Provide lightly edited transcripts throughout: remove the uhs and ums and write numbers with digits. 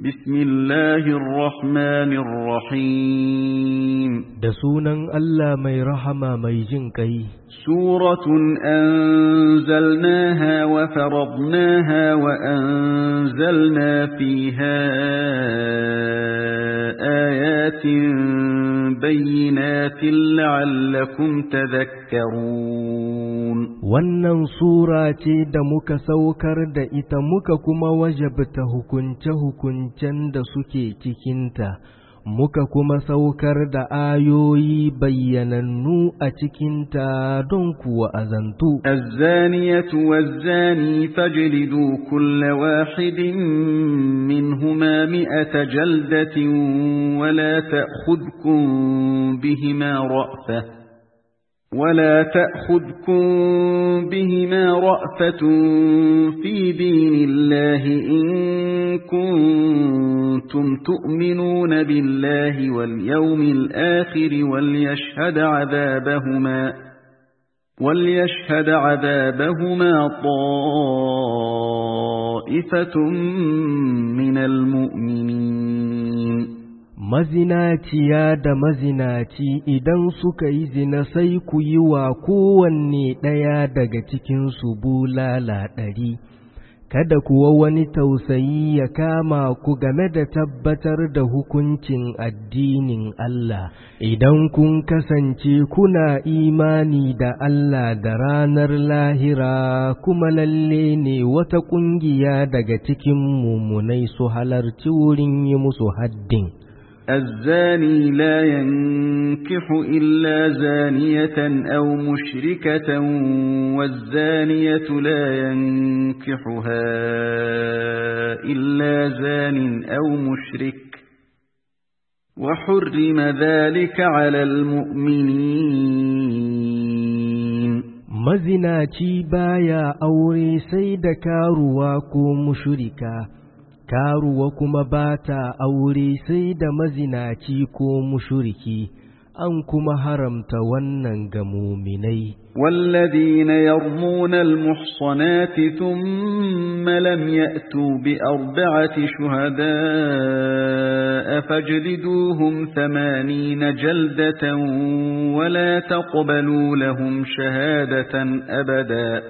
بسم الله الرحمن الرحيم دسونا ألا مي رحمة مي جنكي سورة أنزلناها وفرضناها وأنزلنا فيها آيات بينات لعلكم تذكرون wannan sura ce da muka saukar da ita muka kuma wajabta hukunce-hukuncen da suke cikinta muka kuma saukar da ayoyi bayyanannu a cikinta don kuwa azantu. الزانية والزاني فاجلدوا كل واحد منهما 100 جلدة ولا تأخذكم بهما رأفة في دين الله إن كنتم تؤمنون بالله واليوم الآخر وليشهد عذابهما طائفة من المؤمنين. mazinaciya da mazinaci idan suka yi zina sai ku yi wa kowanne ɗaya daga cikinsu bulala 100, kada kuwa wani tausayi ya kama ku game da tabbatar da hukuncin addinin Allah, idan kun kasance kuna imani da Allah da ranar lahira kuma lalle ne wata ƙungiya daga cikin mummunai su halarci wurin yi musu haddin. الزاني لا ينكح إلا زانية أو مشركة والزانية لا ينكحها إلا زان أو مشرك وحرم ذلك على المؤمنين. mazinaci baya aure sai da karuwa ko mushrika, karuwa kuma bata aure sai da mazinaci ko mushriki, an kuma haramta wannan ga muminai. والذين يرمون المحصنات ثم لم يأتوا ب4 شهداء فاجلدوهم 80 جلدة ولا تقبلوا لهم شهادة أبدا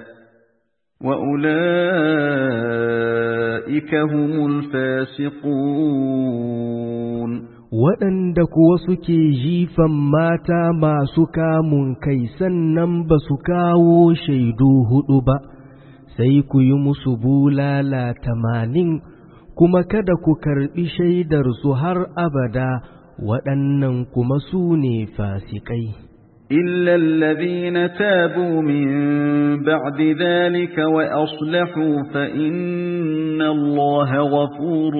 وأولئك هم الفاسقون. waɗanda kuwa suke jifan mata masu kamun kai sannan ba su kawo shaidu 4 ba, sai ku yi musu bulala 80 kuma kada ku karɓi shaidarsu har abada, waɗannan kuma su ne fasikai. إلا الذين تابوا من بعد ذلك وأصلحوا فإن الله غفور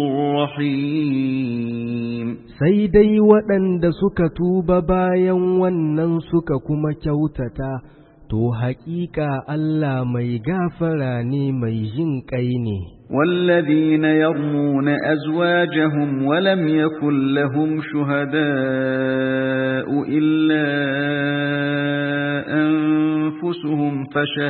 رحيم. sai dai waɗanda suka tuba bayan wannan suka kuma kyautata, to haƙiƙa Allah mai gafara ne mai jin ƙai ne. والذين يرمون أزواجهم ولم يكن لهم شهداء إلا أنفسهم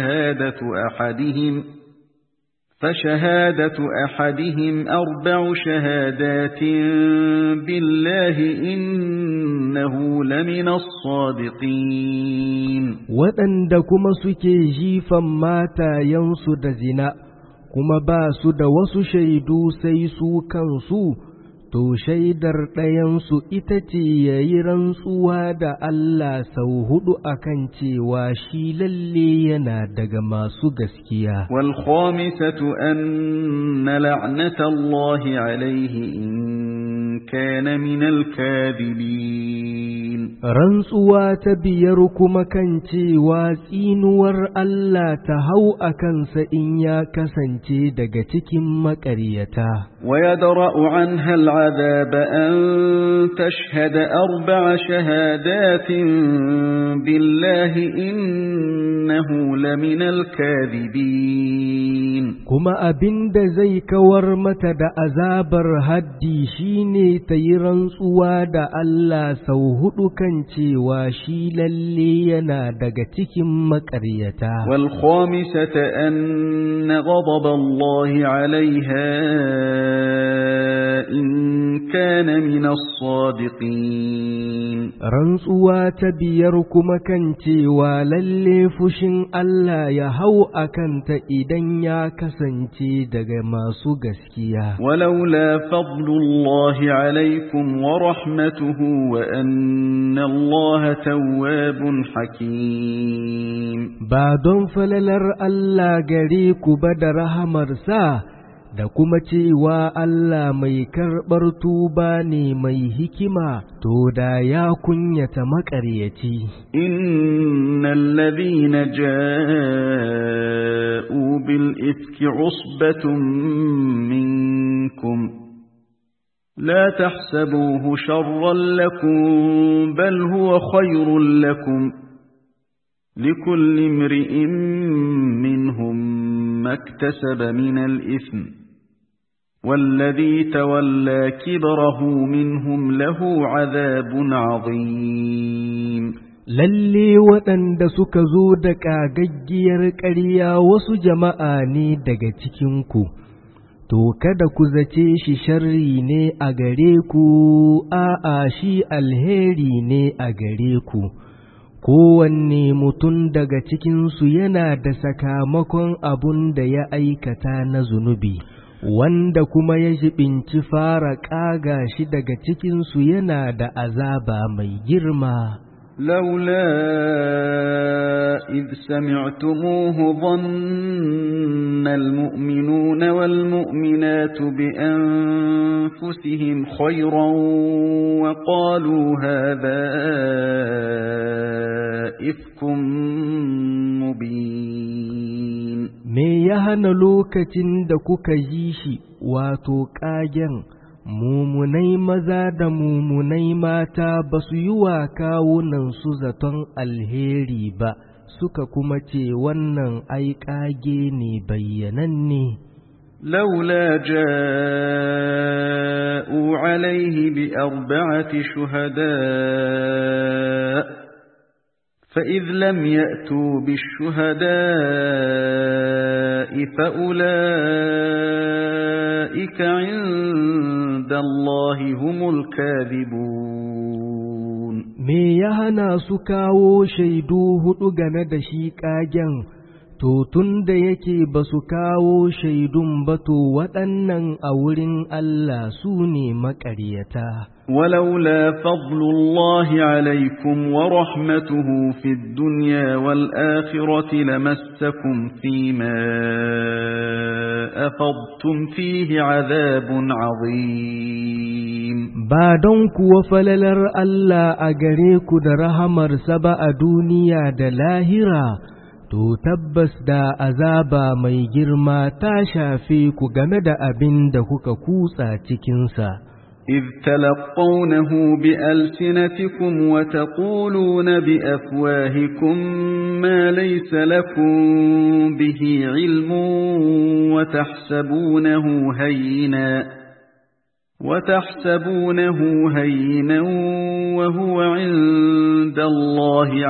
فشهادة أحدهم 4 شهادات بالله إنه لمن الصادقين. waɗanda kuma suke jifan matayensu da zina kuma ba su da wasu shaidu sai su kansu, to shaidar ɗayansu ita ce ya yi rantsuwa da Allah sau 4 akan cewa shi lalle yana daga masu gaskiya. wal khamisatu anna la'natallahi alayhi in kana minal kadhibin. rantsuwa ta 5 kuma kan cewa tsinuwar Allah ta hau a kansa in ya kasance daga cikin maƙaryata. wa yadra'u anha العذاب أن تشهد 4 شهادات بالله إنه لمن الكاذبين. kuma abinda zai kawar mata da azabar haddi shine ta yi rantsuwa da Allah sau 4 kan kan cewa shi lalle yana daga cikin maƙaryata. Wal khamisata anna ghadab Allah 'alayha in kana min as-sadiqin. Rantsuwa ta biyar kuma kan cewa lalle fushin Allah ya hau akanta idan ya kasance daga masu gaskiya. Walaula fadlullahi 'alaykum wa rahmatuhu wa anna Allah tawwabun hakim. Ba don falalar Allah gare ku ba da rahamarsa da kuma cewa Allah mai karɓar tuba ne mai hikima, to da ya kunyata maƙaryaci. Innal ladhina ja'u bil ifki usbatun minkum la tahsabuhu sharran lakum bal huwa khayrun lakum likulli imri'in minhum maktasaba min al-ithmi والذي تولى كبره منهم له عذاب عظيم. lalle waɗanda suka zo da ƙagaggiyar ƙarya wasu jama'a ne daga cikinku, to kada ku zace shi sharri ne a gare ku, a'a shi alheri ne a gare ku. Kowanne mutum daga cikinsu yana da sakamakon abun da ya aikata na zunubi. Wanda kuma ya jibinci fara ƙaga shi daga cikinsu yana da azaba mai girma. Laula idh sami'tumuhu dhanna al-mu'minuna wal-mu'minatu bi anfusihim khayran wa qalu hadha ifkum mubin. Me ya hana lokacin da kuka ji shi, wato ƙagen, mumunai maza da mumunai mata ba su yi wa kawunansu zaton alheri ba, suka kuma ce wannan ai ƙage ne bayyananne. لولا جاءوا عليه بأربعة شهداء فإذ لم يأتوا بالشهداء فأولئك عند الله هم الكاذبون. me ya hana su kawo shaidu hudu game da shi ƙagen? To tun da yake ba su kawo shaidun ba, to waɗannan a wurin Allah su ne maƙaryata. ولولا فضل الله عليكم ورحمته في الدنيا والآخرة لمسكم فيما أفضتم فيه عذاب عظيم. Ba don kuwa falalar Allah a gare ku da rahamarsa ba a duniya da lahira, to tabbas da azaba mai girma ta shafe ku game da abin da kuka kutsa cikinsa. إذ تلقونه بألسنتكم وتقولون بأفواهكم ما ليس لكم به علم وتحسبونه هينا وهو عند الله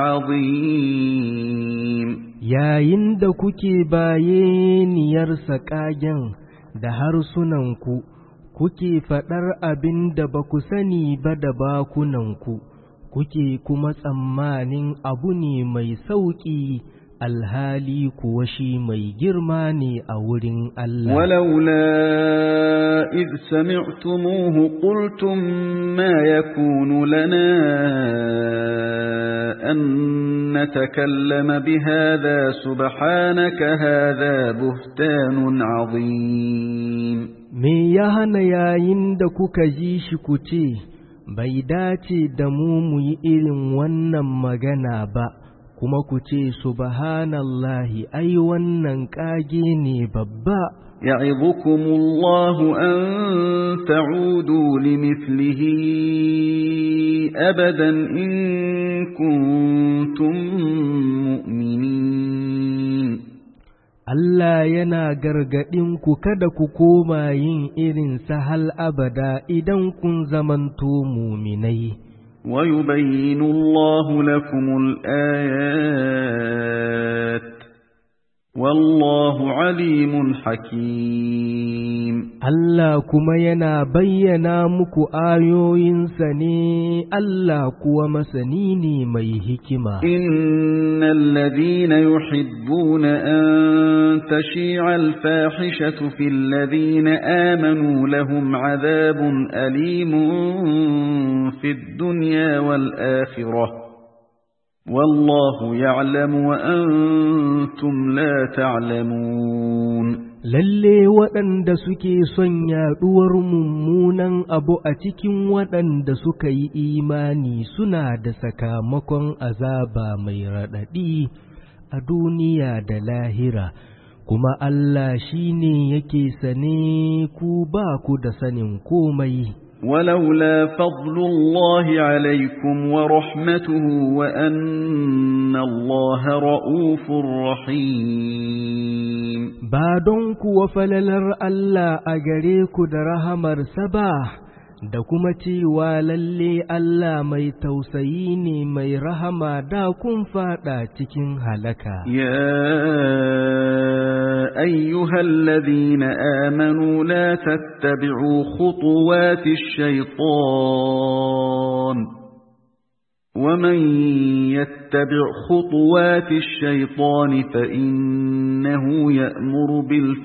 عظيم. Yayin da kuke bayeniyarsa ƙagen da harsunanku, kuke faɗar abin da ba ku sani ba da bakunanku, kuke kuma tsammanin abu ne mai sauƙi, alhali kuwa shi mai girma ne a wurin Allah. ولولا إذ سمعتموه قلتم ما يكون لنا أن نتكلم بهذا سبحانك هذا بهتان عظيم. Me ya hana yayin da kuka ji shi ku ce, bai dace da mu yi irin wannan magana ba, kuma ku ce subhanallahi, ai wannan ƙage ne babba. يعظكم الله أن تعودوا لمثله أبدا إن كنتم مؤمنين. Allah yana gargaɗinku kada ku koma yin irin hal abada idan kun zamanto muminai. ويبين الله لكم الآيات والله عليم حكيم. Allah kuma yana bayyana muku ayoyinsa ne, Allah kuwa masani ne mai hikima. Innal ladhina yuhibbuna an tashi'a al-fahishatu fil ladhina amanu lahum 'adhabun alimun fid dunya wal akhirah. والله يعلم وأنتم لا تعلمون. Lalle waɗanda suke son yaɗuwar mummunan abu a cikin waɗanda suka yi imani suna da sakamakon azaba mai raɗaɗi a duniya da lahira, kuma Allah shi ne yake sane ku ba ku da sanin komai. ولولا فضل الله عليكم ورحمته وأن الله رؤوف رحيم. بعدن kuwa falalar Allah a gare ku da rahamarsa ba, da kuma cewa lalle Allah mai tausayi ne mai rahama, da kun fada cikin halaka. أيها الذين آمنوا لا تتبعوا خطوات الشيطان ومن يتبع خطوات الشيطان فإنه يأمر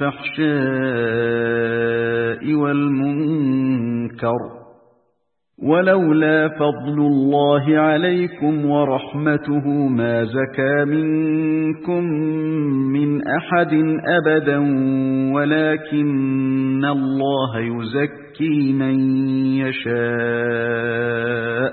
بالفحشاء والمنكر ولولا فضل الله عليكم ورحمته ما زكى منكم من أحد أبدا ولكن الله يزكي من يشاء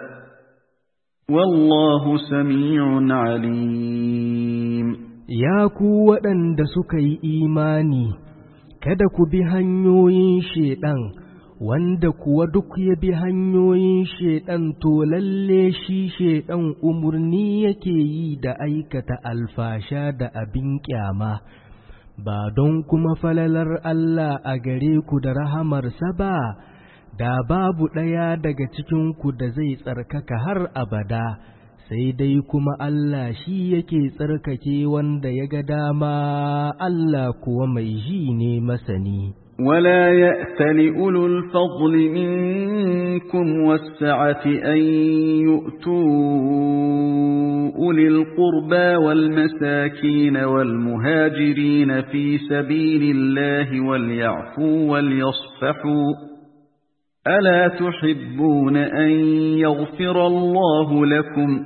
والله سميع عليم. يا ku waɗanda suka yi imani, kada ku bi hanyoyin shedan, wanda kuwa duk ya bi hanyoyin shedan to lalle shi shedan umurni yake yi da aikata alfasha da abin kyama, ba don kuma falalar Allah a gare ku da rahamarsa ba, da babu ɗaya daga cikinku da zai tsarkaka har abada, sai dai kuma Allah shi yake tsarkake wanda ya ga dama, Allah kuwa mai ji ne masani. ولا يأتل أولو الفضل منكم والسعة أن يؤتوا أولي القربى والمساكين والمهاجرين في سبيل الله وليعفوا وليصفحوا ألا تحبون أن يغفر الله لكم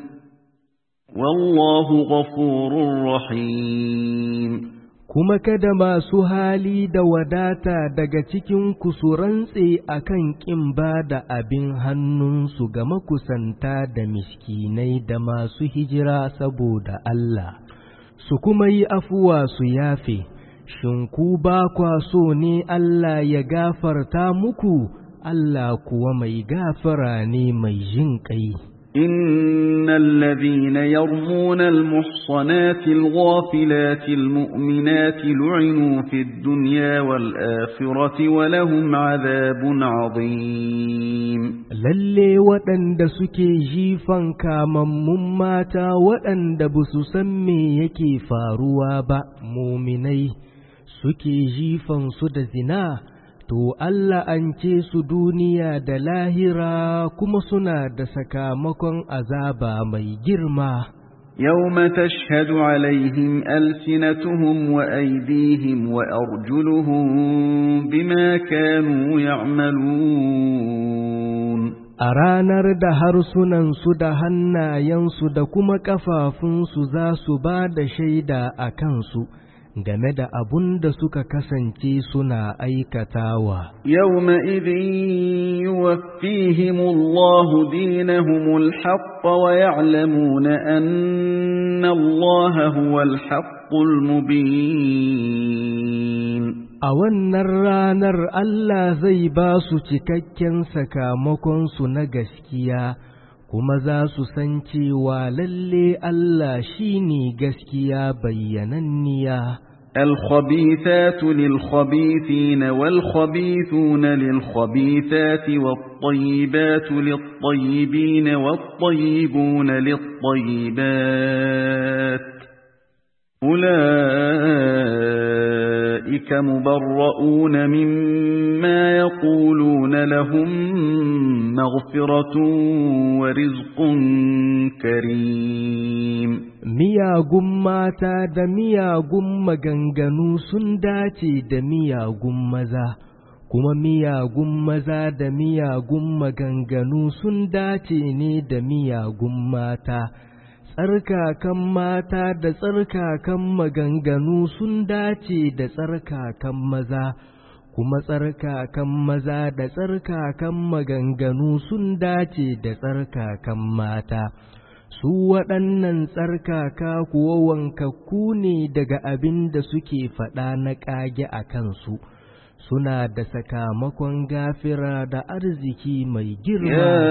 والله غفور رحيم. kuma kada masu hali da wadata daga cikin ku su rantse akan ƙin ba da abin hannunsu ga makusanta da miskinai da masu hijira saboda Allah, su kuma yi afuwa su yafe. Shin ku ba kwa so ne Allah ya gafarta muku? Allah kuwa mai gafara ne mai jin ƙai. إن الذين يرمون المحصنات الغافلات المؤمنات لعنوا في الدنيا والآخرة ولهم عذاب عظيم. lalle waɗanda suke jifan kamammun mata waɗanda ba su san me yake faruwa ba, muminai suke jifan su da zina, to Allah an ce su duniya da lahira kuma suna da sakamakon azaba mai girma. يوم تشهد عليهم ألسنتهم وأيديهم وأرجلهم بما كانوا يعملون. A ranar da harsunansu da hannayensu da kuma ƙafafunsu za su ba da shaida a kansu game da abun da suka kasance suna aikatawa. Yawma'idhin yuwaffihimullahu dinahumul haqqa wa ya'lamuna anna Allaha huwal haqqul mubin. A wannan ranar Allah zai ba su cikakken sakamakonsu na gaskiya, kuma za su san cewa lalle Allah shi ne gaskiya bayyananniya. الخبيثات للخبيثين والخبيثون للخبيثات والطيبات للطيبين والطيبون للطيبات أولئك مبرؤون مما يقولون لهم مغفرة ورزق كريم miyagun mata da miyagun maganganu sun dace da miyagun maza, kuma miyagun maza da miyagun maganganu sun dace ne da miyagun mata. Tsarkakan mata da tsarkakan maganganu sun dace da tsarkakan maza, kuma tsarkakan maza da tsarkakan maganganu sun dace da tsarkakan mata. Su waɗannan tsarkaka kuwa wankakku ne daga abin da suke faɗa na ƙage a kansu, suna da sakamakon gafira da arziki mai girma. Ya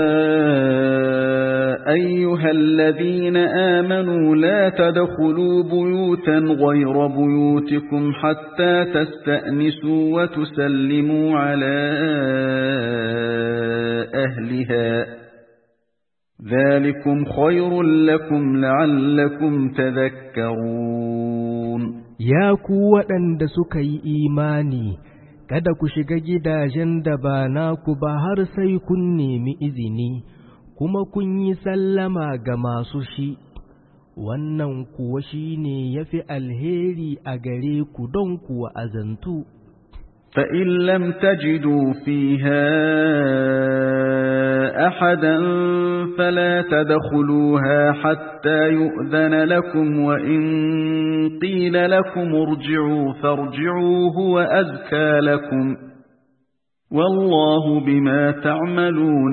ayyuhal ladhina amanu la tadkhulu buyutan ghayra buyutikum hatta tasta'nisu wa tusallimu ala ahliha ذلكم خير لكم لعلكم تذكرون. Ya ku waɗanda suka yi imani, kada ku shiga gidajen da ba naku ba har sai kun nemi izini, kuma kun yi sallama ga masu shi, wannan kuwa shi ne ya fi alheri a gare ku don ku wa'azantu. فإن لم تجدوا فيها أحدا فلا تدخلوها حتى يؤذن لكم وإن قيل لكم ارجعوا فارجعوا هو أزكى لكم والله بما تعملون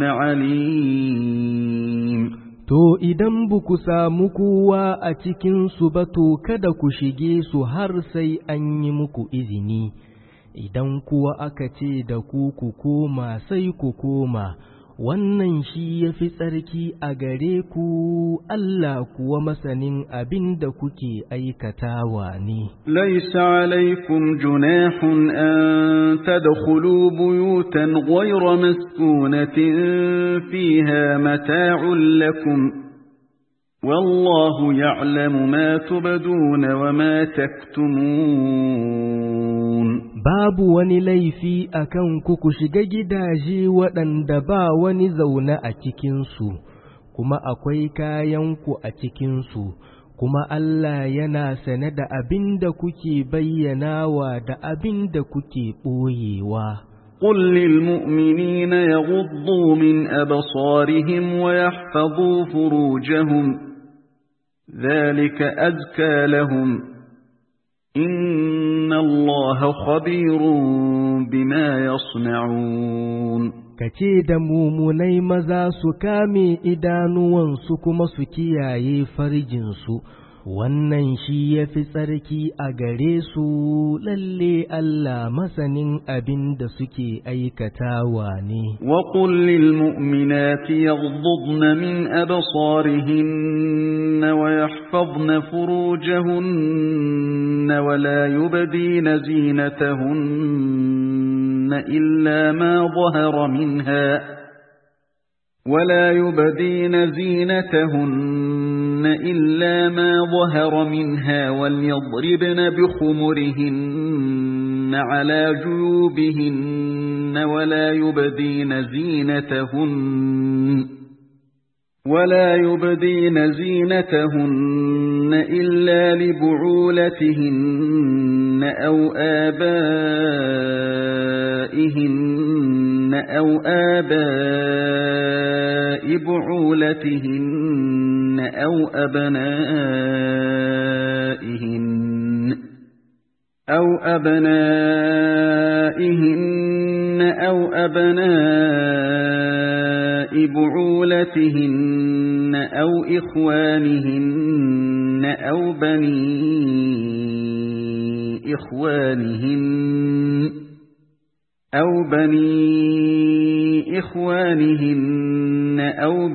عليم. To idan buku samu kowa a cikinsu ba to kada ku shige su har sai an yi muku izini. Idan kuwa aka ce da ku ku koma sai ku koma, wannan shi ya fi tsarki a gare ku, Allah kuwa masanin abin da kuke aikatawa ne. Laisa alaikum junahun an tadkhulu buyutan ghayra maskunatin fiha mata'un lakum, wallahu ya'lamu ma tubduna wa ma taktumun. Babu wani laifi a kan ku shiga gidaje waɗanda ba wani zaune a cikinsu, kuma akwai kayanku a cikinsu, kuma Allah yana sane da abin da kuke bayyanawa da abin da kuke ɓoyewa. قل للمؤمنين يغضوا من أبصارهم ويحفظوا فروجهم ذلك أزكى لهم إن الله خبير بما يصنعون. Kace da mumunai maza su kame idanuwansu kuma su kiyaye farjinsu, wannan shi ya fi tsarki a gare su, lalle Allah masanin abin da suke aikatawa ne. Wa qul lil mu'minati yaghdudna min absarihinna wa yahfazna furujahunna wa la yubdina zinatahunna illa ma dhahara minha ولا يبدين زينتهن إلا ما ظهر منها وليضربن بخمرهن على جيوبهن ولا يبدين زينتهن إلا لبعولتهن أو آبائهن أو آباء بعولتهن أو أبنائهن أو بعولتهن أو إخوانهن أو بني إخوانهن أو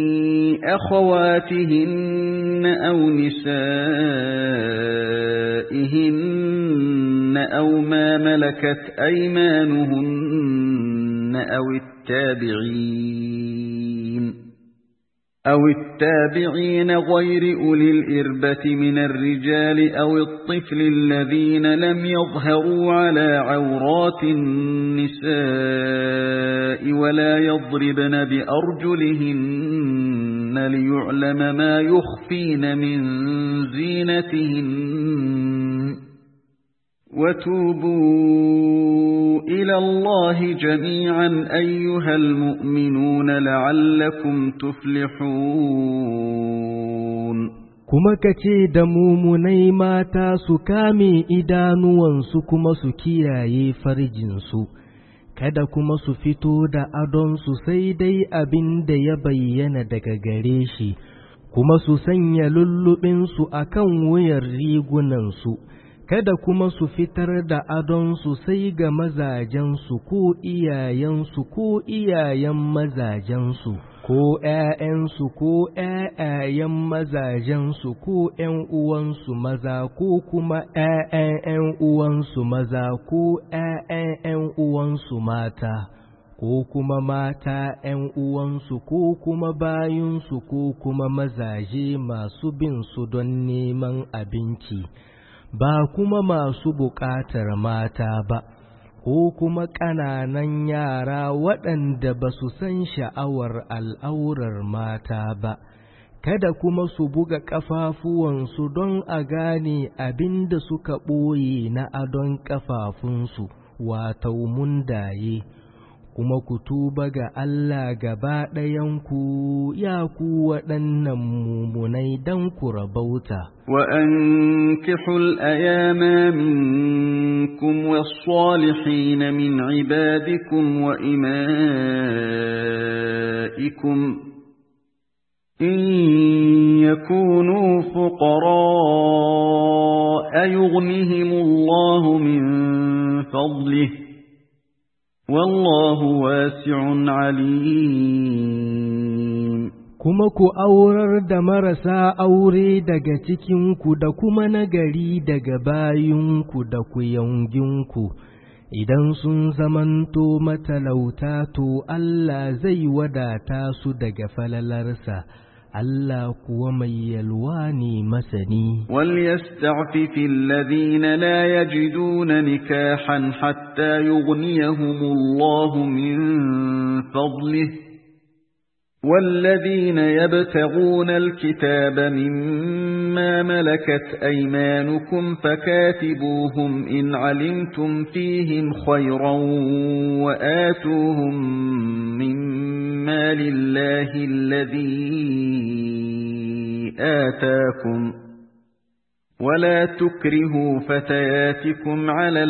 بني أخواتهن أو نسائهن أزواجهن أو ما ملكت أيمانهن أو التابعين غير أولي الإربة من الرجال أو الطفل الذين لم يظهروا على عورات النساء ولا يضربن بأرجلهن ليعلم ما يخفين من زينتهن وتوبوا إلى الله جميعا أيها المؤمنون لعلكم تفلحون kuma ka ce da mumunai mata su kame idanuwansu kuma su kiyaye farjinsu, kada kuma su fito da adonsu sai dai abin da ya bayyana daga gare shi, kuma su sanya lullubinsu a kan wuyan rigunansu, kada kuma su fitar da adonsu sai ga mazajensu ko iyayensu ko iyayen mazajensu. Ko ’ya'yansu ko ’ya'yayen mazajensu ko ’yan uwansu maza ko kuma ’ya'yan ’yan uwansu maza ko ’ya'yan ’yan uwansu mata ko kuma mata ’yan uwansu ko kuma bayinsu ko kuma mazaje masu bin su don neman abinci, ba kuma masu buƙatar mata ba. Ko kuma ƙananan yara waɗanda ba su san sha'awar al'aurar mata ba, kada kuma su buga ƙafafuwansu don a gane abin da suka ɓoye na adon ƙafafunsu, wato mundaye, kuma ku tuba ga Allah gaba ɗayanku ya ku waɗannan mumunai don ku rabauta. وأنكحوا الأيام منكم والصالحين من عبادكم وإمائكم إن يكونوا فقراء يغنهم الله من فضله والله واسع عليم. Kuma ku aurar da marasa aure daga cikinku da kuma nagari daga bayinku da kuyanginku, idan sun zamanto matalauta to Allah zai wadata su daga falalarsa, Allah kuwa mai yalwa ne masani. وَلْيَسْتَعْفِفِ الَّذِينَ لَا يَجِدُونَ نِكَاحًا حَتَّى يُغْنِيَهُمُ اللَّهُ مِنْ فَضْلِهِ وَالَّذِينَ يَبْتَغُونَ الْكِتَابَ مِمَّا مَلَكَتْ أَيْمَانُكُمْ فَكَاتِبُوهُمْ إِنْ عَلِمْتُمْ فِيهِمْ خَيْرًا وَآتُوهُمْ مِمَّا لِلَّهِ الَّذِي آتَاكُمْ وَلَا تُكْرِهُوا فَتَيَاتِكُمْ عَلَى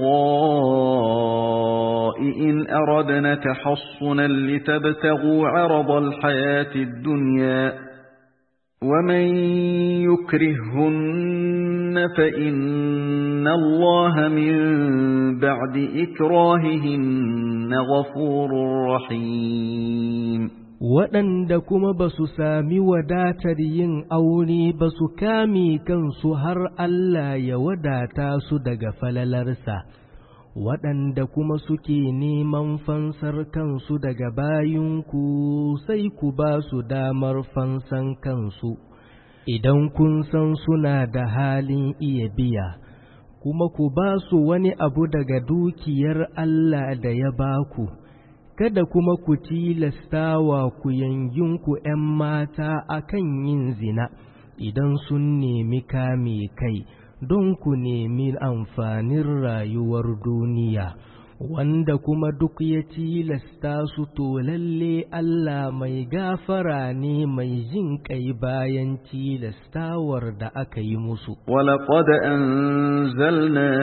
الْبِغَاءِ إِنْ أَرَدْنَ تَحَصُّنًا لِتَبْتَغُوا عَرَضَ الْحَيَاةِ الدُّنْيَا وَمَنْ يُكْرِههُّنَّ فَإِنَّ اللَّهَ مِنْ بَعْدِ إِكْرَاهِهِنَّ غَفُورٌ رَحِيمٌ. Waɗanda kuma ba su sami wadatar yin aure ba su kame kansu har Allah ya wadata su daga falalarsa, waɗanda kuma suke neman fansar kansu daga bayinku sai ku ba su damar fansan kansu, idan kun san suna da halin iya biya, kuma ku ba su wani abu daga dukiyar Allah da ya baku. Kada kuma ku tilastawa ku yanginku ’yan mata akan yin zina idan sun nemi kame kai don ku nemi amfanin rayuwar duniya, wanda kuma duk ya tilasta su to lalle Allah mai gafara ne mai jin kai bayan tilastawar da aka yi musu. وَلَقَدْ أَنزَلْنَا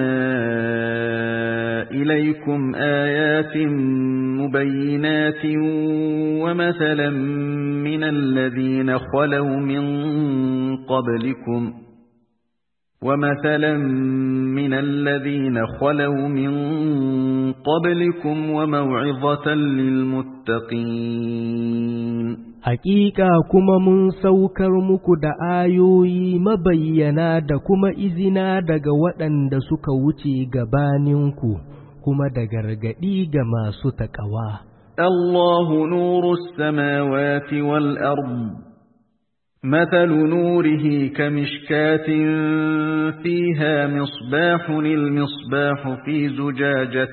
إِلَيْكُمْ آيَاتٍ مُبَيِّنَاتٍ وَمَثَلًا مِنَ الَّذِينَ خَلَوْا مِنْ قَبْلِكُمْ وَمَوْعِظَةً لِلْمُتَّقِينَ. Haƙiƙa kuma mun saukar muku da ayoyi mabayyana da kuma izina daga waɗanda suka wuce gabaninku kuma da gargaɗi ga masu taƙawa. Allahu nuru samawati wal ard مثل نوره كمشكاة فيها مصباح المصباح في زجاجة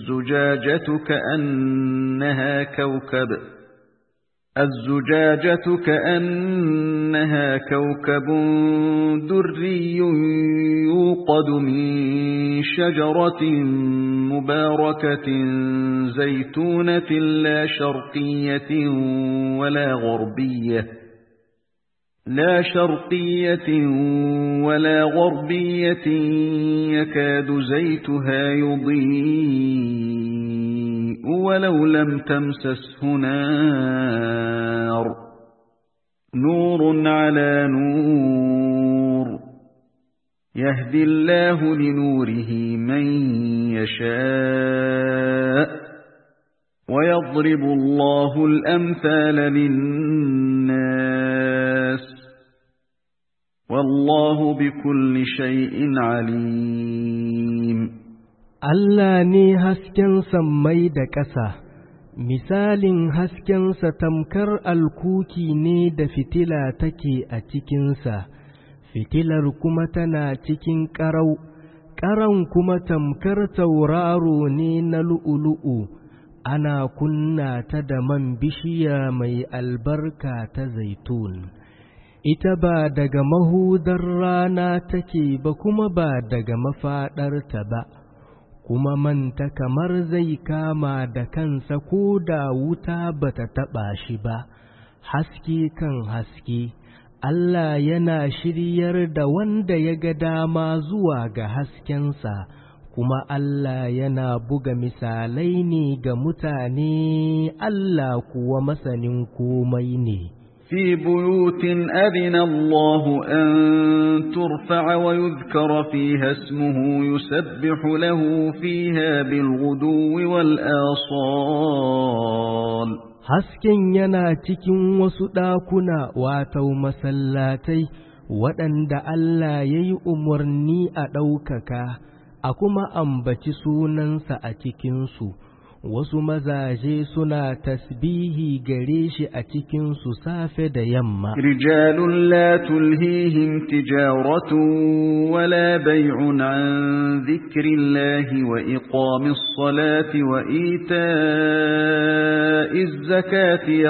الزجاجة كأنها كوكب دري يوقد من شجرة مباركة زيتونة لا شرقية ولا غربية يكاد زيتها يضيء ولو لم تمسسه نار نور على نور يهدي الله لنوره من يشاء ويضرب الله الأمثال للناس والله بكل شيء عليم. Allah ne hasken sammai da ƙasa, misalin haskensa tamkar alkuki ne da fitila take a cikinsa, fitilar kuma tana cikin ƙarau, ƙaran kuma tamkar tauraro ne na lu'ulu'u, ana kunna ta da man bishiya mai albarka ta zaitun. Ita ba daga mahudar rana take ba kuma ba daga mafaɗarta ba. Kuma manta kamar zai kama da kansa ko da wuta bata taɓa shi ba, haske kan haske, Allah yana shiryar da wanda ya ga dama zuwa ga haskensa, kuma Allah yana buga misalai ne ga mutane, Allah kuwa masanin komai ne. في بيوت أذن الله أن ترفع ويذكر فيها اسمه يسبح له فيها بالغدو والآصال. Hasken yana cikin wasu ɗakuna wato masallatai waɗanda Allah ya yi umarni a ɗaukaka, a kuma ambaci sunansa a cikinsu. Wasu mazaje suna tasbihi gare shi a cikinsu safe da yamma. Rijalun la tulhihim tijaratun wala bay'un an dhikrillahi wa iqamis salati wa ita'iz zakati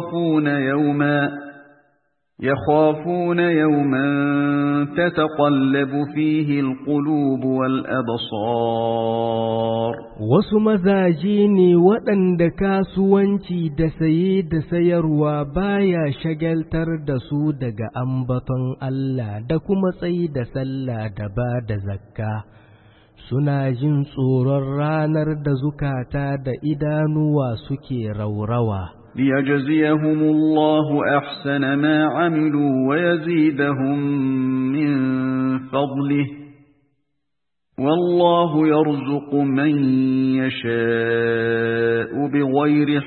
يخافون يوما تتقلب فيه القلوب والأبصار. Wasu mazaje ne waɗanda kasuwanci da saye da sayarwa baya shagaltar da su daga ambaton Allah da kuma tsayi da sallah da ba da zakka. Suna jin tsoron ranar da zukata da idanuwa suke raurawa. ليجزيهم الله أحسن ما عملوا ويزيدهم من فضله والله يرزق من يشاء بغير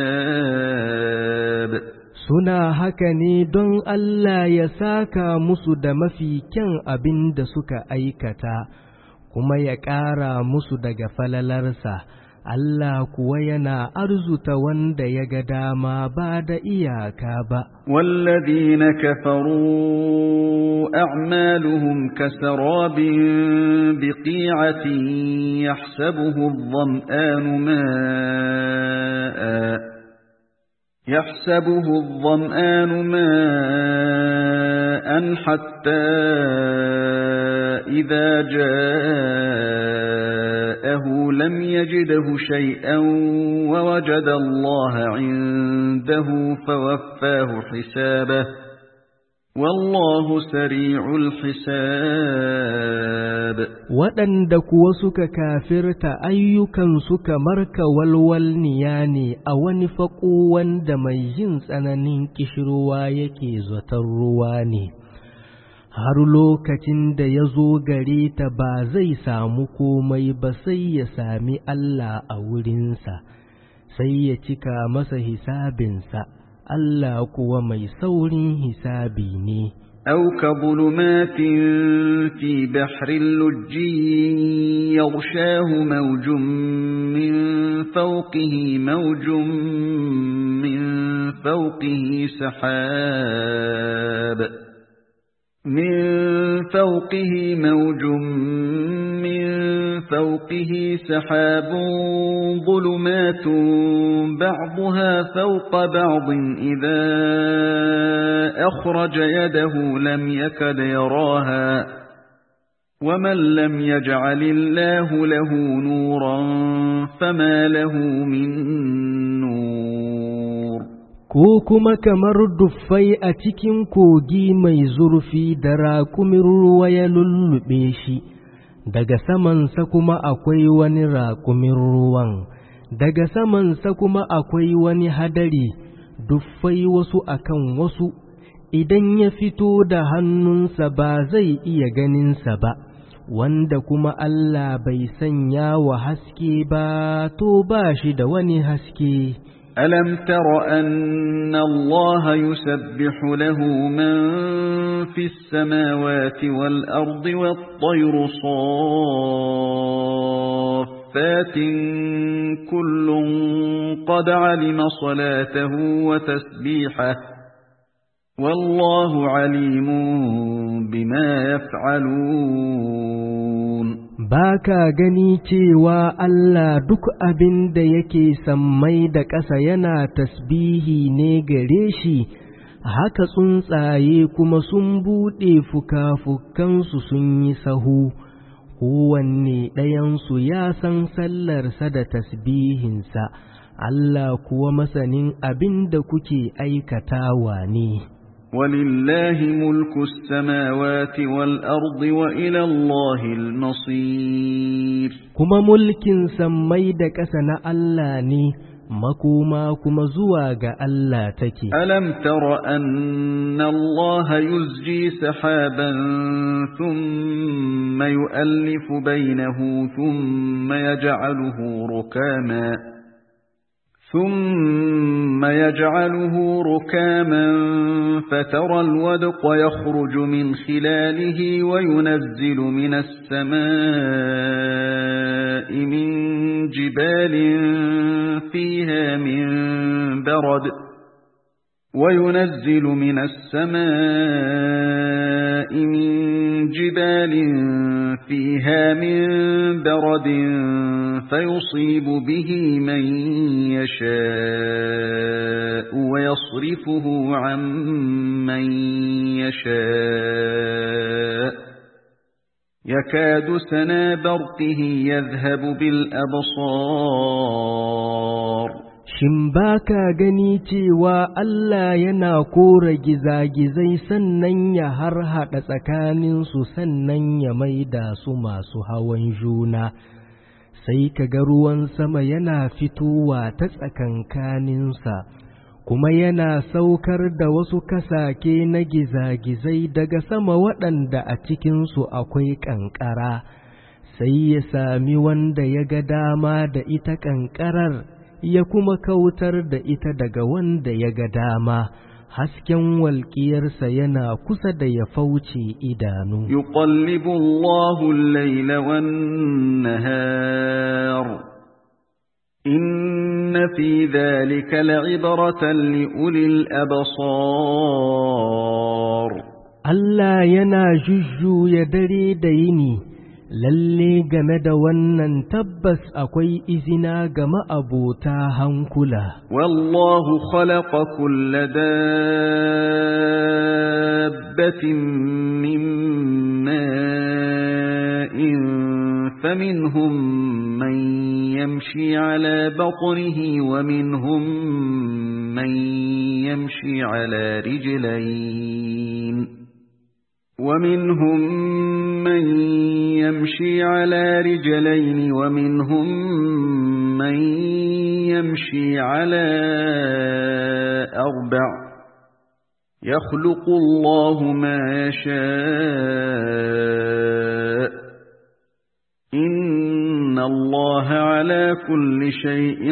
حساب. Suna haka ne don Allah ya saka musu da mafi kyan abin da suka aikata, kuma ya ƙara musu daga falalarsa. Allah kuwa yana arzuta wanda ya ga dama ba da iyaka ba. Walladhina kafaru a'maluhum kasarabin biqi'atin yahsabuhu adh-dham'anu ma'an hatta idha جاءه لم يجده شيئا ووجد الله عنده فوفاه حسابه والله سريع الحساب. waɗanda kuwa suka kafirta ayyukansu kamar kawalwalniya ne a wani faƙo wanda mai jin tsananin ƙishirwa yake zaton ruwa ne. Har lokacin da ya zo gare ta ba zai samu komai ba sai ya sami Allah a wurinsa, sai ya cika masa hisabinsa, Allah kuwa mai saurin hisabi ne. أو كظلمات في بحر لجي يغشاه موج من فوقه موج من فوقه سحاب ظلمات بعضها فوق بعض إذا أخرج يده لم يكد يراها ومن لم يجعل الله له نورا فما له من نور. Ko kuma kamar duffai a cikin kogi mai zurfi da raƙumin ruwa ya lullube shi, daga samansa kuma akwai wani raƙumin ruwan, daga samansa kuma akwai wani hadari, duffai wasu akan wasu, idan ya fito da hannunsa ba zai iya ganinsa ba, wanda kuma Allah bai sanya wa haske ba, to ba shi da wani haske. ألم تر أن الله يسبح له من في السماوات والأرض والطير صافات كل قد علم صلاته وتسبيحه والله عليم بما يفعلون. Baka gani cewa Allah duk abin da yake sammai da ƙasa yana tasbihi ne gare shi, haka tsuntsaye kuma sun buɗe fuka-fukansu sun yi sahu, kowanne ɗayansu ya san sallarsa da tasbihinsa, Allah kuwa masanin abin da kuke aikatawa ne. ولله ملك السماوات والأرض وإلى الله المصير. كما ملك سميد كسنا ألاني مكوما كما زواج ألا تكي. ألم تر أن الله يزجي سحابا ثم يؤلف بينه ثم يجعله ركاما فترى الودق يخرج من خلاله وينزل من السماء من جبال فيها من برد فيصيب به من يشاء ويصرفه عن من يشاء يكاد سنا برقه يذهب بالأبصار. Shin ba ka gani cewa Allah yana kora gizagizai sannan ya harhaɗa tsakaninsu sannan ya maida su masu hawan juna, sai ka ga ruwan sama yana fitowa ta tsakankaninsa, kuma yana saukar da wasu kasake na gizagizai daga sama waɗanda a cikinsu akwai ƙanƙara, sai ya sami wanda ya ga dama da ita ƙanƙarar, ya kuma kautar da ita daga wanda ya ga dama, hasken walƙiyarsa yana kusa da ya fauce idanu. Yuqallibu Allahu al-layla wan-nahar inna fi dhalika la'ibratan li ulil absar. Allah yana jujjuya dare da yini, lalle game da wannan tabbas akwai izina ga ma'abota hankula. Wallahu khalaqa kulla dabbatin min ma'in faminhum man yamshi ala batnihi wa minhum man yamshi ala rijlayn ومنهم من يمشي على رجلين ومنهم من يمشي على أربع يخلق الله ما يشاء إن الله على كل شيء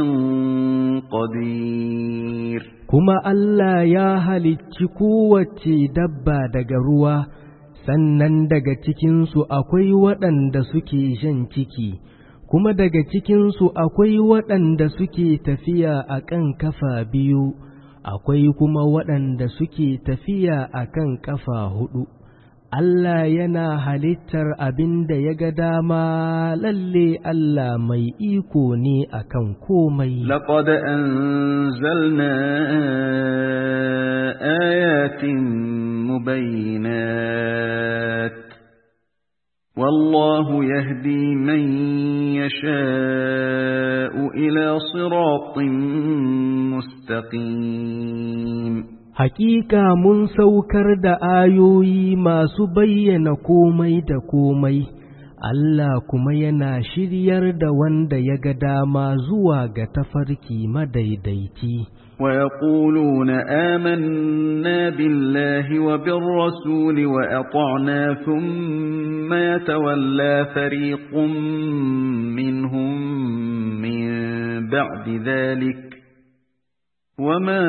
قدير. كما ألا يا halicci kowace dabba daga ruwa, sannan daga cikinsu akwai waɗanda suke shan ciki, kuma daga cikinsu akwai waɗanda suke tafiya a kan kafa biyu, akwai kuma waɗanda suke tafiya a kan kafa huɗu. Allah yana halittar abin da ya ga dama, lalle Allah mai iko ne akan komai. Laqad anzalna ayatin mubayyinat wallahu yahdi man yasha'u ila siratin mustaqim. Hakika mun saukar da ayoyi masu bayyana komai da komai, Allah kuma yana shiryar da wanda ya ga dama zuwa ga tafarki madaidaici. ويقولون آمنا بالله وبالرسول وأطعنا ثم يتولى فريق منهم من بعد ذلك وما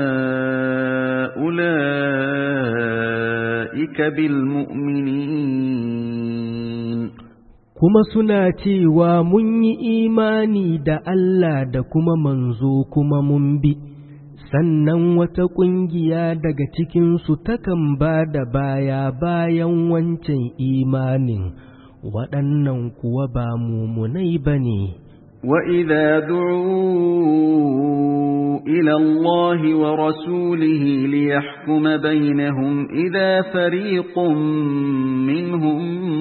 أولئك بالمؤمنين. kuma suna cewa mun yi imani da Allah da kuma manzo kuma mun bi, sannan wata ƙungiya daga cikinsu takan ba da baya bayan wancan imanin, waɗannan kuwa ba mumunai ba ne. وَإِذَا دُعُوا إِلَى اللَّهِ وَرَسُولِهِ لِيَحْكُمَ بَيْنَهُمْ إِذَا فَرِيقٌ مِّنْهُمْ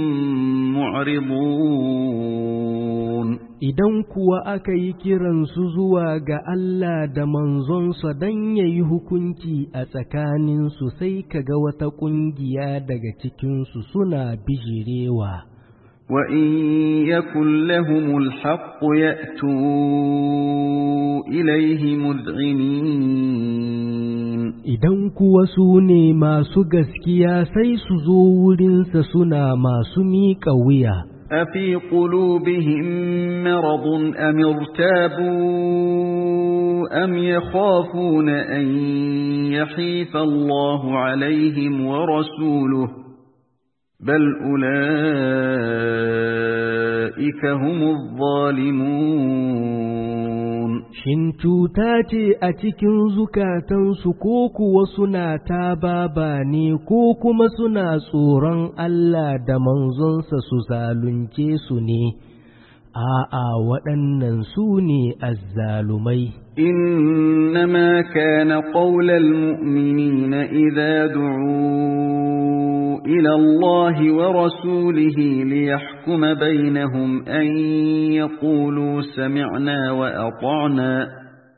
مُعْرِضُونَ. Idan kuwa aka yi kiransu zuwa ga Allah da manzonsa don ya yi hukunci a tsakaninsu, sai kaga wata ƙungiya daga cikinsu suna bijirewa. وَإِن يَكُن لَّهُمُ الْحَقُّ يَأْتُوا إِلَيْهِ مُذْعِنِينَ. Idan kuwa su ne masu gaskiya sai su zo wurinsa suna masu miƙa wuya. أَفِي قُلُوبِهِم مَّرَضٌ أَمِ ارْتَابُوا أَمْ يَخَافُونَ أَن يَحِيفَ اللَّهُ عَلَيْهِمْ وَرَسُولُهُ بل أولئك هم الظالمون. Shin cuta ce a cikin zukatansu ko kuwa suna tababa ne ko kuma suna tsoron Allah da manzonsa su zalunce su ne? A'a, waɗannan su ne azzalumai. إنما كان قول المؤمنين إذا دعوا إلى الله ورسوله ليحكم بينهم أن يقولوا سمعنا وأطعنا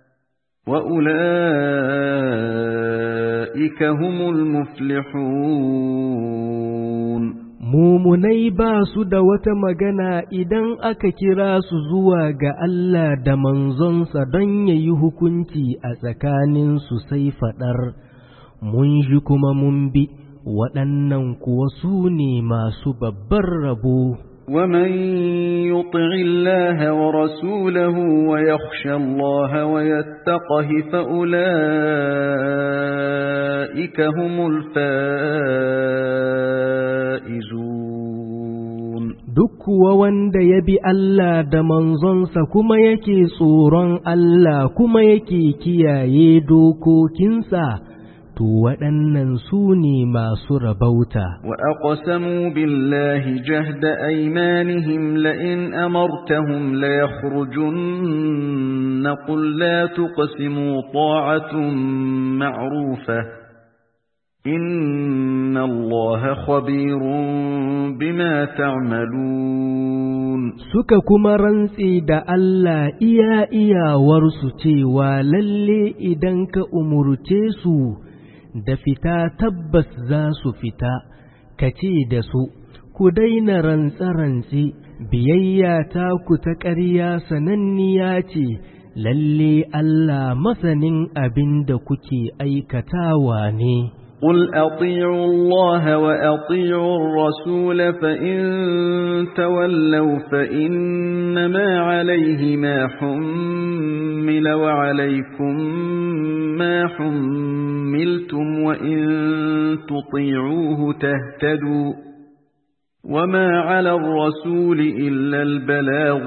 وأولئك هم المفلحون. Mumunai ba su da wata magana idan aka kira su zuwa ga Allah da manzonsa don ya yi hukunci a tsakaninsu sai faɗar, mun ji kuma mun bi, waɗannan kuwa su ne masu babbar rabo. ومن يطع الله ورسوله ويخشى الله ويتقه فأولئك هم الفائزون. Duk kuwa wanda ya bi Allah da manzonsa kuma yake tsoron Allah kuma yake kiyaye dokokinsa, to waɗannan su ne masu rabauta. وأقسموا بالله جهد أيمانهم لئن أمرتهم ليخرجن قل لا تقسموا طاعة معروفة إن الله خبير بما تعملون. Suka kuma rantse da Allah iyawarsu cewa lalle idan ka umurce su da fita tabbas za su fita, ka ce da su, ku daina rantse-rantse, biyayya ta ku ta ƙarya sananniya ce, lalle Allah masanin abin da kuke aikatawa ne. قل أطيعوا الله وأطيعوا الرسول فإن تولوا فإنما عليه ما حمل وعليكم ما حملتم وإن تطيعوه تهتدوا وما على الرسول إلا البلاغ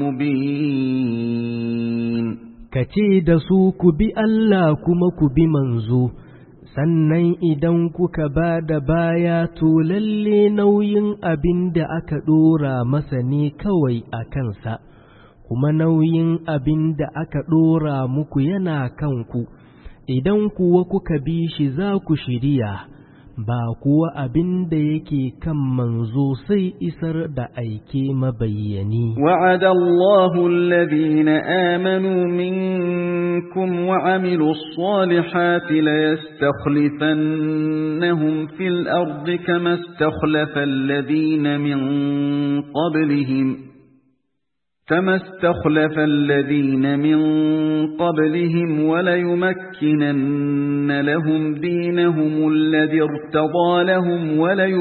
المبين كتيد سوك بألا كمك بمنزو sannan idan kuka ba da baya to lalle nauyin abin da aka ɗora masa ne kawai a kansa, kuma nauyin abin da aka ɗora muku yana kanku, idan kuwa kuka bi shi za ku shiriya, ba kuwa abin da yake kan manzo sai isar da aike mabayyani. Wa'ada Allahu alladhina amanu minkum wa amilus salihati la yastakhlifannahum fil ardi kama istakhlafa alladhina min qablihim كما استخلف الذين من قبلهم وليمكنن لهم دينهم الذي ارتضى لهم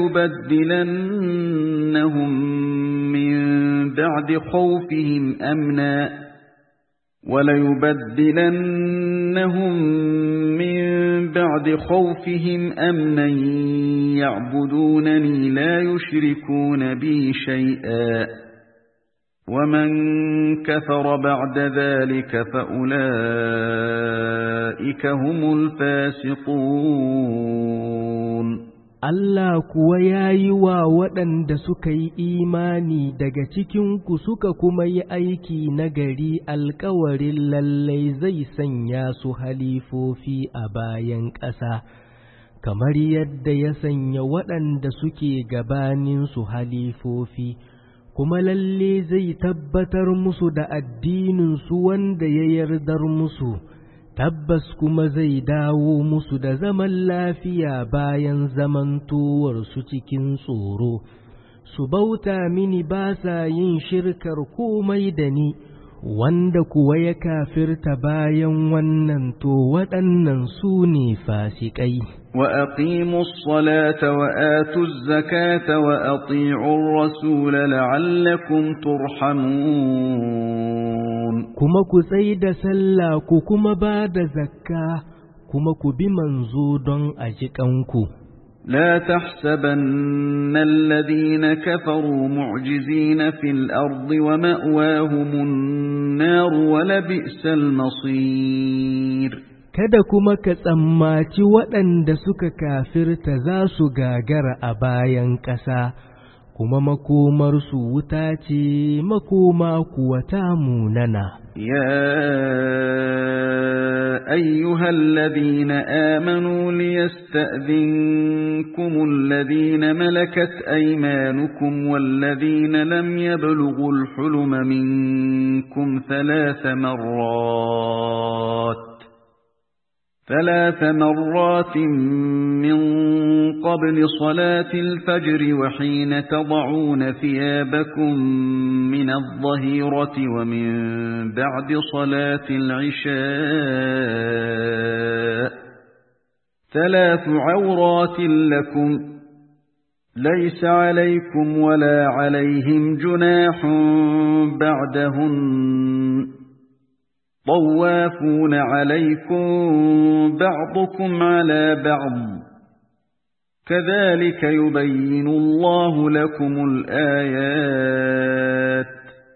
وليبدلنهم من بعد خوفهم أمنا يعبدونني لا يشركون بي شيئا ومن كفر بعد ذلك فأولئك هم الفاسقون Allah kuwa ya yi wa waɗanda suka yi imani daga cikinku suka kuma yi aiki nagari alkawarin lallai zai sanya su halifofi a bayan ƙasa, kamar yadda ya sanya waɗanda suke gabaninsu halifofi. Kuma lalle zai tabbatar musu da addininsu wanda ya yardar musu, tabbas kuma zai dawo musu da zaman lafiya bayan zamantowarsu cikin tsoro, su bauta mini ba sa yin shirkar komai da ni, wanda kuwa ya kafirta bayan wannan to waɗannan su ne fasikai. وأقيموا الصلاة وآتوا الزكاة وأطيعوا الرسول لعلكم ترحمون كما كسيد سلا كما بعد زكاة كما كبمنزود أجكنكو لا تحسبن الذين كفروا معجزين في الأرض ومأواهم النار ولبئس المصير Kada kuma ka tsammaci waɗanda suka kafirta za su gagara a bayan ƙasa, kuma makomarsu wuta ce makoma kuwa ta munana. يا أيها الذين آمنوا ليستأذنكم الذين ملكت أيمانكم والذين لم يبلغوا الحلم منكم ثلاث مرات من قبل صلاة الفجر وحين تضعون ثيابكم من الظهيرة ومن بعد صلاة العشاء 3 عورات لكم ليس عليكم ولا عليهم جناح بعدهن طوافون عليكم بعضكم على بعض كذلك يبين الله لكم الآيات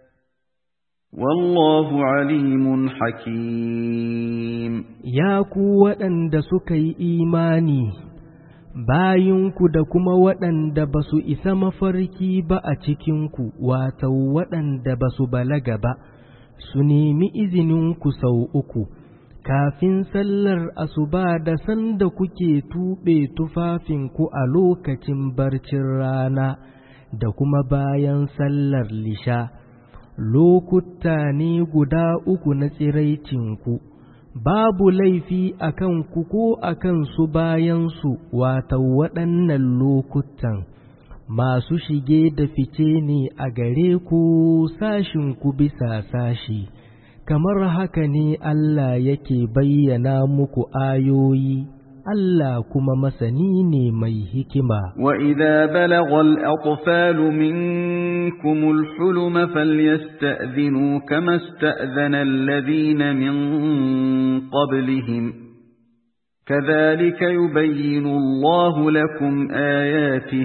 والله عليم حكيم يا قوة دسكي إيماني bayinku da kuma waɗanda ba su isa mafarki ba a cikinku, wato waɗanda ba su balaga ba, su nemi izininku sau 3, kafin sallar asuba da sanda kuke tuɓe tufafinku a lokacin barcin rana, da kuma bayan sallar lisha, lokuta ne guda 3 na tsiraicinku. Babu laifi a kanku ko a kansu bayansu, wata waɗannan lokutan masu shige da fice ne a gare ku sashinku bisa sashi, kamar haka ne Allah yake bayyana muku ayoyi Allah kuma masani ne mai hikima. وإذا بلغ الأطفال منكم الحلم فليستأذنوا كما استأذن الذين من قبلهم كذلك يبين الله لكم آياته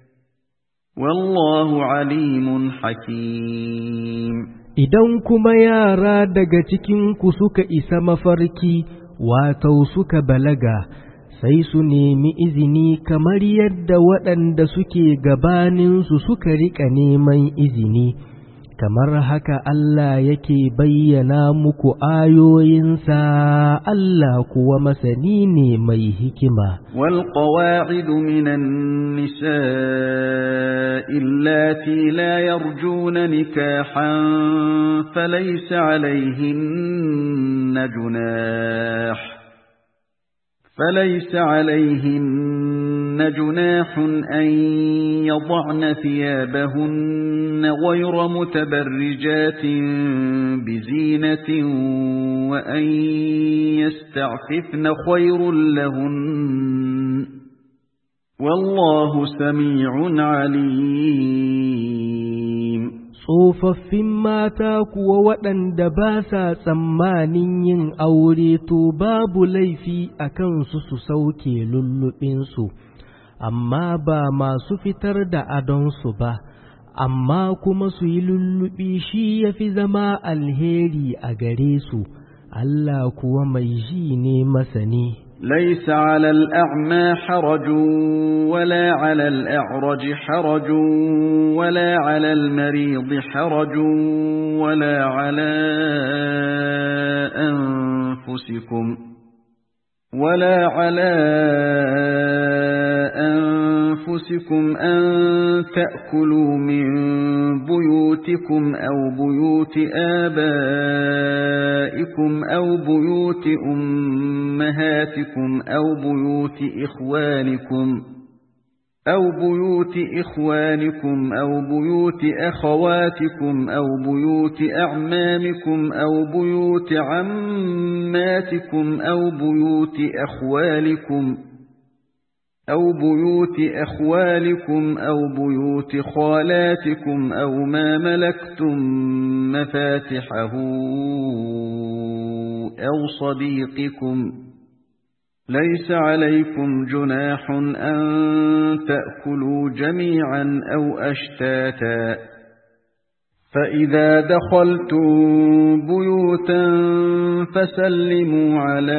والله عليم حكيم. Idan kuma yara daga cikinku suka isa mafarki, wato suka balaga, sai su nemi izini kamar yadda waɗanda suke gabaninsu suka riƙa neman izini, kamar haka Allah yake bayyana muku ayoyinsa, Allah kuwa masani ne mai hikima. والقواعد من النساء اللاتي لا يرجون نكاحا فليس عليهن جناح أن يضعن ثيابهن غير متبرجات بزينة وأن يستعففن خير لهن والله سميع عليم. Tsofaffin mata kuwa waɗanda ba sa tsammanin yin aure to babu laifi a kansu su sauke lulluɓinsu, amma ba masu fitar da adonsu ba, amma kuma su yi lulluɓi shi ya fi zama alheri a gare su, Allah kuwa mai ji ne masani. ليس على الأعمى حرج ولا على الأعرج حرج ولا على المريض حرج ولا على أنفسكم أن تأكلوا من بيوتكم أو بيوت آبائكم أو بيوت أمهاتكم أو بيوت إخوانكم أو بيوت أخواتكم أو بيوت أعمامكم أو بيوت عماتكم أو بيوت أخوالكم أو بيوت خالاتكم أو ما ملكتم مفاتحه أو صديقكم ليس عليكم جناح أن تأكلوا جميعا أو أشتاتا فإذا دخلتم بيوتا فسلموا على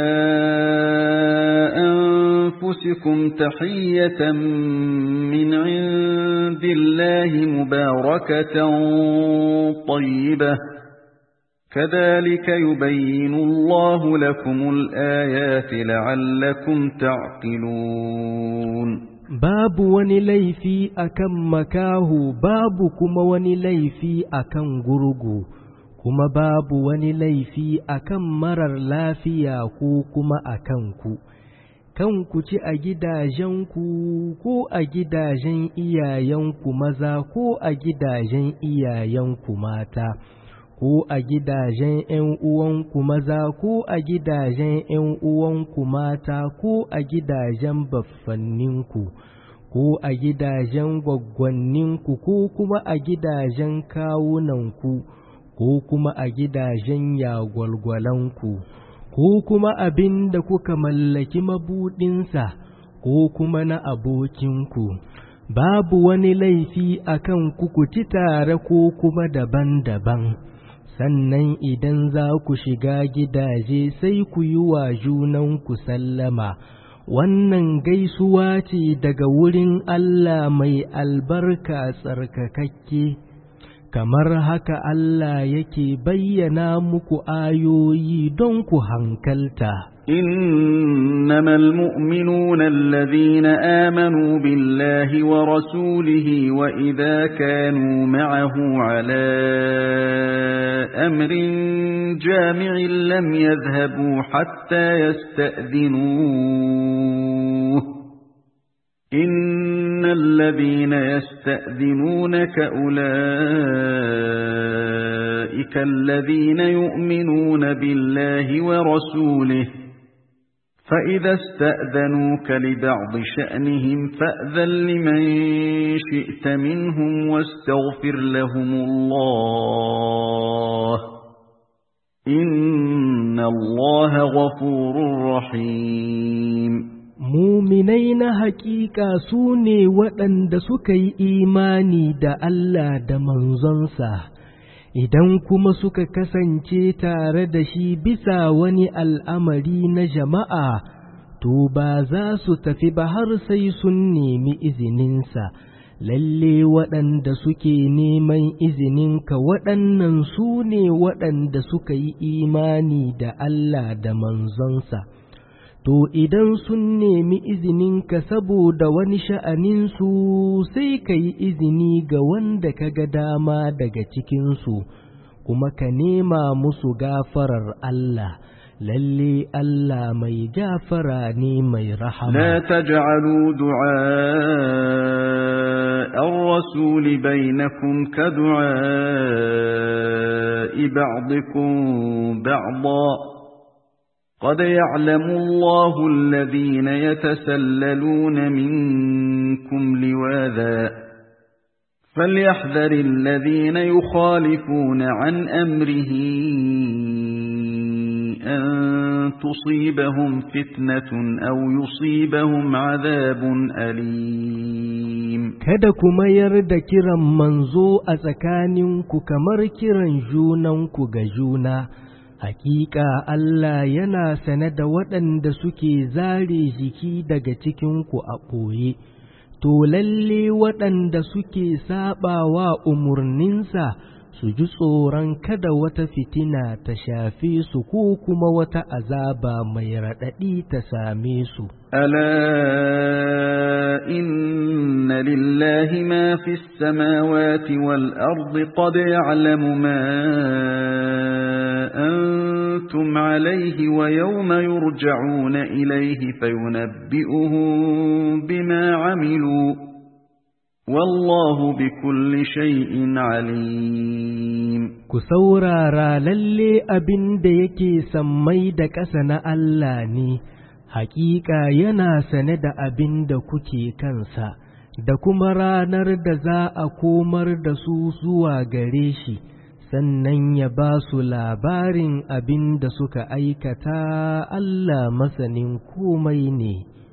أنفسكم تحية من عند الله مباركة طيبة كذلك يبين الله لكم الآيات لعلكم تعقلون. Babu wani laifi akan makahu, babu kuma wani laifi akan gurgu, kuma babu wani laifi akan marar lafiya ko kuma akan ku. Kanku ci a gidajenku ko a gidajen iyayenku maza ko a gidajen iyayenku mata, ko a gidajen ‘yan uwanku maza ko a gidajen ‘yan uwanku mata ko a gidajen baffanninku, ko a gidajen gwaggwanninku ko kuma a gidajen kawunanku, ko kuma a gidajen yagwalgwalanku, ko kuma abin da kuka mallaki mabuɗinsa, ko kuma na abokinku. Babu wani laifi akan ku ci tare ko kuma daban-daban. Sannan idan za ku shiga gidaje sai ku yi wa junanku sallama, wannan gaisuwa ce daga wurin Allah mai albarka tsarkakakke, kamar haka Allah yake bayyana muku ayoyi don ku hankalta. إنما المؤمنون الذين آمنوا بالله ورسوله وإذا كانوا معه على أمر جامع لم يذهبوا حتى يستأذنوه إن الذين يستأذنونك أولئك الذين يؤمنون بالله ورسوله فإذا استأذنوك لبعض شأنهم فأذن لمن شئت منهم واستغفر لهم الله إن الله غفور رحيم muminai na hakika su ne waɗanda suka yi imani da Allah da manzonsa, idan kuma suka kasance tare da shi bisa wani al'amari na jama'a, to ba za su tafi ba har sai sun nemi izininsa. Lalle waɗanda suke neman izininka waɗannan su ne waɗanda suka yi imani da Allah da manzonsa. To idan sun nemi izininka saboda wani sha'aninsu sai ka yi izini ga wanda ka ga dama daga cikinsu, kuma ka nema musu gafarar Allah, lalle Allah mai gafara ne mai rahama. La taj'alu du'a ar-rasul bainakum ka du'a ba'dikum ba'da قد يعلم الله الذين يتسللون منكم لواذا فليحذر الذين يخالفون عن أمره أن تصيبهم فتنة أو يصيبهم عذاب أليم. kada ku mayar da kiran manzo a tsakaninku kamar kiran junanku ga juna. Hakika Allah yana sane da waɗanda suke zare jiki daga cikinku a ɓoye, to lalle waɗanda suke saɓawa umarninsa su ji tsoron kada wata fitina ta shafe su ko kuma wata azaba mai raɗaɗi ta same su. Ala inna lillahi ma fi samawati wal ardi qad ya'lamu ma أنتم عليه ويوم يرجعون إليه فينبئهم بما عملوا والله بكل شيء عليم. كسورارا للي أبن ديكي سميد كسن ألاني حقيقة ينا سند أبن دكوكي كنسا دكما رانر دزا أكومر دسو سوا غريشي sannan ya ba su labarin abin da suka aikata. Allah masanin komai ne.